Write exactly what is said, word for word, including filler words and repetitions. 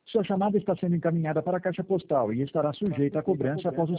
Sua chamada está sendo encaminhada para a caixa postal e estará sujeita a cobrança após o